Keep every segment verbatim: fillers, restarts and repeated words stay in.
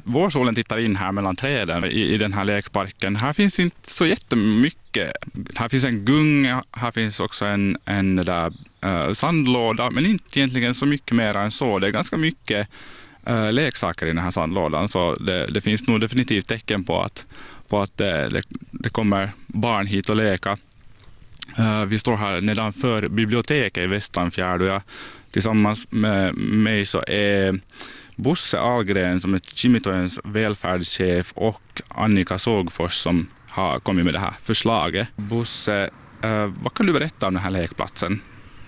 vårsolen tittar in här mellan träden i, i den här lekparken. Här finns inte så jättemycket. Här finns en gunga, här finns också en, en där, uh, sandlåda, men inte egentligen så mycket mer än så. Det är ganska mycket uh, leksaker i den här sandlådan, så det, det finns nog definitivt tecken på att, på att det, det, det kommer barn hit och leka. Uh, vi står här nedanför biblioteket i Vestanfjärd och jag, tillsammans med mig så är Bosse Ahlgren som är Kimitoens välfärdschef och Annika Sågfors som har kommit med det här förslaget. Bosse, uh, vad kan du berätta om den här lekplatsen?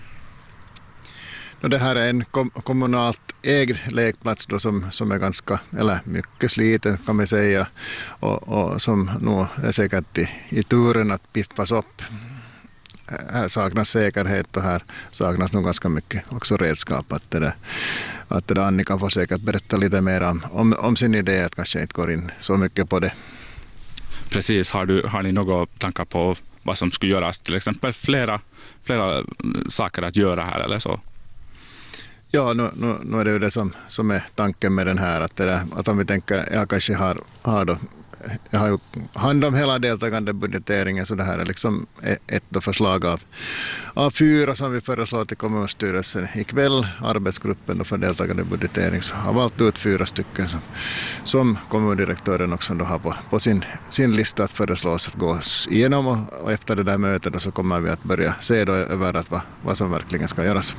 Det här är en kom- kommunalt ägd lekplats då som, som är ganska, eller mycket sliten kan man säga, och, och som nog är säkert i, i turen att piffas upp. Här saknas säkerhet och här saknas nog ganska mycket också redskap. Att det där, att det där Annika får säkert berätta lite mer om, om, om sin idé, att kanske inte går in så mycket på det. Precis, har, du, har ni några tankar på vad som skulle göras? Till exempel flera, flera saker att göra här eller så? Ja, nu, nu, nu är det ju det som, som är tanken med den här. Att, det där, att om vi tänker, jag kanske har, har då Jag har ju hand om hela deltagande budgeteringen, så det här är liksom ett förslag av, av fyra som vi föreslår till kommunstyrelsen ikväll. Arbetsgruppen då för deltagande budgetering har valt ut fyra stycken som, som kommundirektören också då har på, på sin, sin lista att föreslås att gå igenom, och, och efter det där mötet då så kommer vi att börja se då över att vad, vad som verkligen ska göras.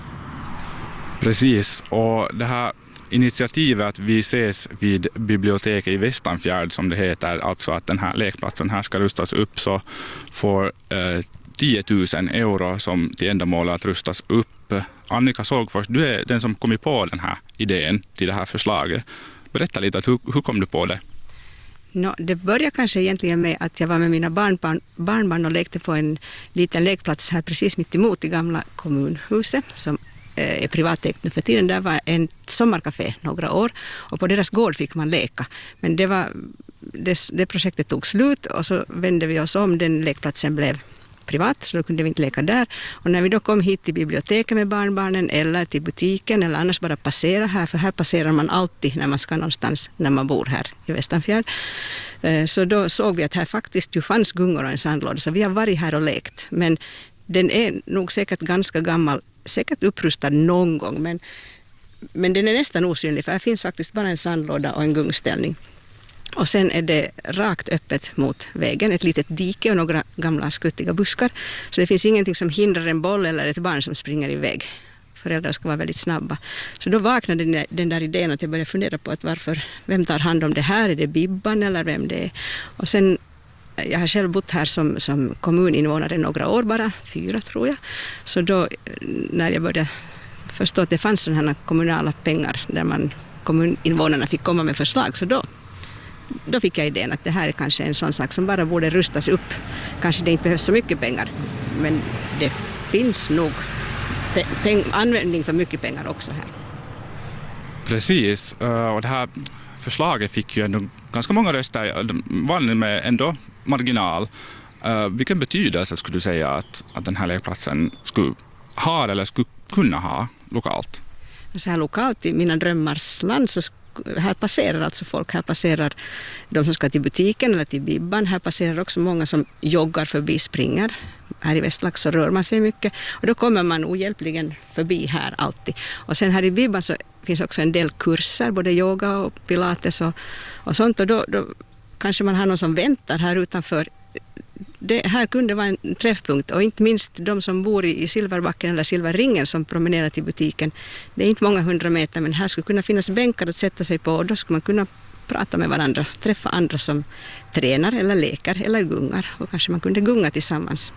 Precis, och det här initiativet att vi ses vid biblioteket i Vestanfjärd som det heter, alltså att den här lekplatsen här ska rustas upp, så får eh, tio tusen euro som till ändamål att rustas upp. Annika Sågfors, du är den som kommit på den här idén till det här förslaget. Berätta lite, hur, hur kom du på det? No, det började kanske egentligen med att jag var med mina barnbarn, barnbarn och lekte på en liten lekplats här precis mitt emot i gamla kommunhuset som är privatägt nu för tiden. Där var en sommarkafé några år och på deras gård fick man leka. Men det, var, det, det projektet tog slut och så vände vi oss om. Den lekplatsen blev privat, så då kunde vi inte leka där. Och när vi då kom hit till biblioteket med barnbarnen eller till butiken eller annars bara passera här, för här passerar man alltid när man ska någonstans när man bor här i Vestanfjärd. Så då såg vi att här faktiskt ju fanns gungor och en sandlåda, så vi har varit här och lekt. Men den är nog säkert ganska gammal, säkert upprustad någon gång, men, men den är nästan osynlig, för här finns faktiskt bara en sandlåda och en gungställning. Och sen är det rakt öppet mot vägen, ett litet dike och några gamla skuttiga buskar. Så det finns ingenting som hindrar en boll eller ett barn som springer iväg. Föräldrar ska vara väldigt snabba. Så då vaknade den, den där idén att jag började fundera på att varför, vem tar hand om det här? Är det Bibban eller vem det är? Och sen, jag har själv bott här som, som kommuninvånare några år bara, fyra tror jag. Så då när jag började förstå att det fanns sådana här kommunala pengar där man, kommuninvånarna fick komma med förslag, så då Då fick jag idén att det här är kanske en sån sak som bara borde rustas upp. Kanske det inte behövs så mycket pengar, men det finns nog pe- peng- användning för mycket pengar också här. Precis, och det här förslaget fick ju ändå ganska många röster, vanligt med ändå marginal. Vilken betydelse skulle du säga att, att den här lekplatsen skulle ha eller skulle kunna ha lokalt? Så här lokalt i mina drömmars land så här passerar alltså folk, här passerar de som ska till butiken eller till Bibban, här passerar också många som joggar förbi, springer. Här i Västlax så rör man sig mycket och då kommer man ohjälpligen förbi här alltid. Och sen här i Bibban så finns också en del kurser, både yoga och pilates och, och sånt, och då, då kanske man har någon som väntar här utanför. Det här kunde vara en träffpunkt, och inte minst de som bor i Silverbacken eller Silverringen som promenerar till butiken. Det är inte många hundra meter, men här skulle kunna finnas bänkar att sätta sig på, och då skulle man kunna prata med varandra, träffa andra som tränar eller leker eller gungar, och kanske man kunde gunga tillsammans.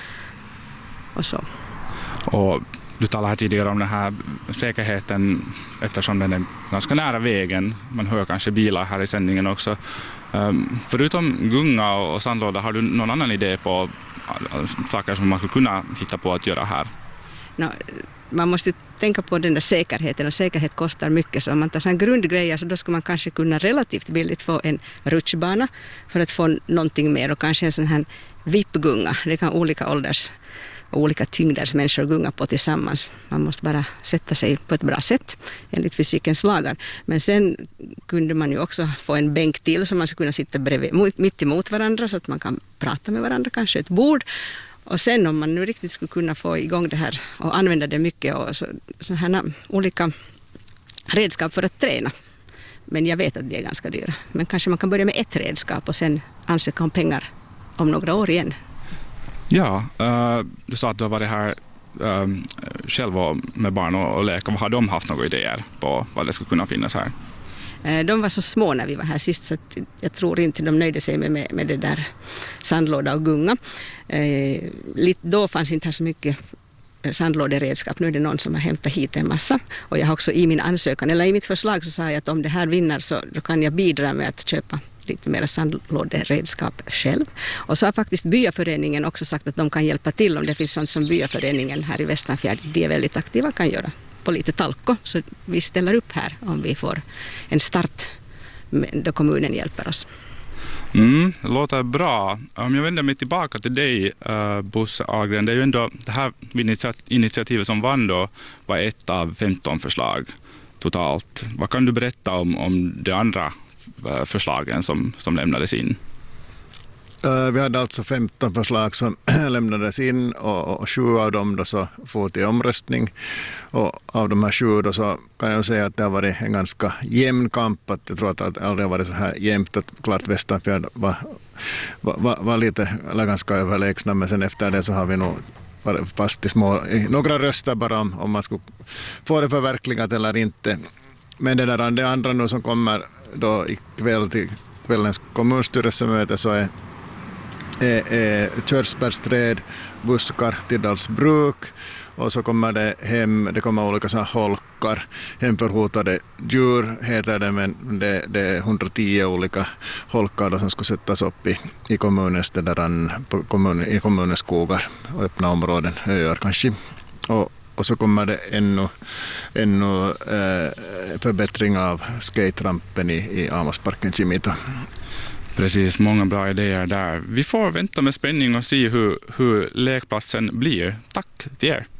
Och så. Och du talade här tidigare om den här säkerheten eftersom den är ganska nära vägen. Man hör kanske bilar här i sändningen också. Um, förutom gunga och sandlåda, har du någon annan idé på saker som man skulle kunna hitta på att göra här? No, man måste tänka på den där säkerheten, och säkerhet kostar mycket. Så om man tar sådana grundgrejer så då skulle man kanske kunna relativt billigt få en rutschbana för att få någonting mer, och kanske en sån här vippgunga. Det kan olika ålders olika tyngder som människor gungar på tillsammans. Man måste bara sätta sig på ett bra sätt enligt fysikens lagar. Men sen kunde man ju också få en bänk till som man skulle kunna sitta bredvid, mitt emot varandra så att man kan prata med varandra, kanske ett bord. Och sen om man nu riktigt skulle kunna få igång det här och använda det mycket och så, så här olika redskap för att träna. Men jag vet att det är ganska dyra. Men kanske man kan börja med ett redskap och sen ansöka om pengar om några år igen. Ja, uh, du sa att du har varit här uh, själv med barn och, och leka. Har de haft några idéer på vad det skulle kunna finnas här? Uh, de var så små när vi var här sist så att jag tror inte de nöjde sig med, med, med det där sandlåda och gunga. Uh, lite, då fanns inte här så mycket sandlåderedskap. Nu är det någon som har hämtat hit en massa. Och jag har också i min ansökan, eller i mitt förslag så sa jag att om det här vinner så då kan jag bidra med att köpa lite mer sandlåderedskap själv. Och så har faktiskt byaföreningen också sagt att de kan hjälpa till om det finns sånt som byaföreningen här i Västernfjärd, de är väldigt aktiva, kan göra på lite talko. Så vi ställer upp här om vi får en start då kommunen hjälper oss. Mm, det låter bra. Om jag vänder mig tillbaka till dig, uh, Bosse Agren, det är ju ändå det här initiativet som vann då var ett av femton förslag totalt. Vad kan du berätta om, om de andra uh, förslagen som, som lämnades in? Uh, vi hade alltså femton förslag som lämnades in och, och sju av dem då så får till omröstning. Och av de här sju då så kan jag säga att det har varit en ganska jämn kamp. Att jag tror att det aldrig har varit så här jämnt att klart Västernfjärd var, var, var, var lite eller ganska överlägsna. Men sen efter det så har vi nog varit fast i små, i några röster bara om, om man skulle få det förverkligat eller inte. Men det där det andra nu som kommer då ikväll till kvällens kommunstyrelsemöte så är är, är körsbärsträd, buskar, Tiddalsbruk och så kommer det hem, det kommer olika så här holkar, hemförhotade djur heter det, men det, det är hundratio olika holkar då som ska sättas upp i, i kommunens, det där, på kommun, i kommunens skogar och öppna områden, öar kanske. Och, och så kommer det ännu, ännu äh, förbättring av skaterampen i, i Amasparken Kimita. Precis, många bra idéer där. Vi får vänta med spänning och se hur, hur lekplatsen blir. Tack till er.